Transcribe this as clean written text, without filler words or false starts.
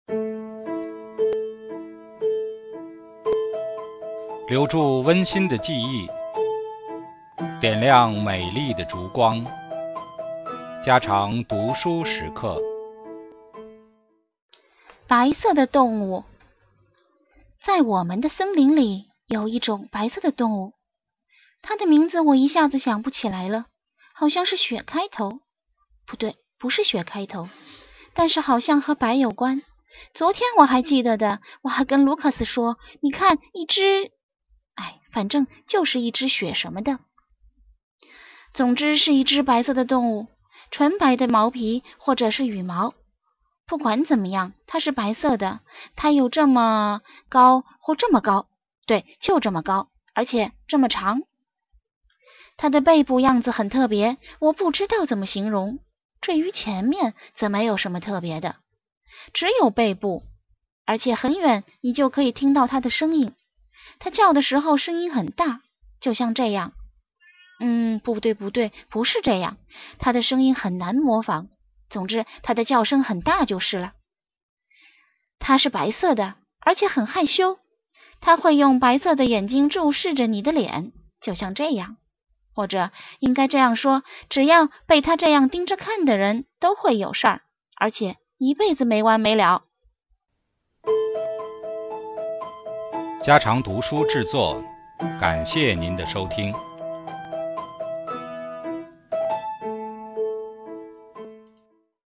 留住温馨的记忆，点亮美丽的烛光，家常读书时刻。 白色的动物。在我们的森林里有一种白色的动物，它的名字我一下子想不起来了，好像是雪开头。不对，不是雪开头，但是好像和白有关。昨天我还记得的，我还跟卢卡斯说，你看一只，反正就是一只雪什么的。总之是一只白色的动物，纯白的毛皮或者是羽毛。不管怎么样，它是白色的，它有这么高或这么高，对，就这么高，而且这么长。它的背部样子很特别，我不知道怎么形容。至于前面，则没有什么特别的，只有背部，而且很远你就可以听到它的声音。它叫的时候声音很大，就像这样。不对，不是这样，它的声音很难模仿。总之，它的叫声很大就是了。它是白色的，而且很害羞。它会用白色的眼睛注视着你的脸，就像这样。或者应该这样说，只要被它这样盯着看的人都会有事儿，而且一辈子没完没了。 家常读书制作，感谢您的收听。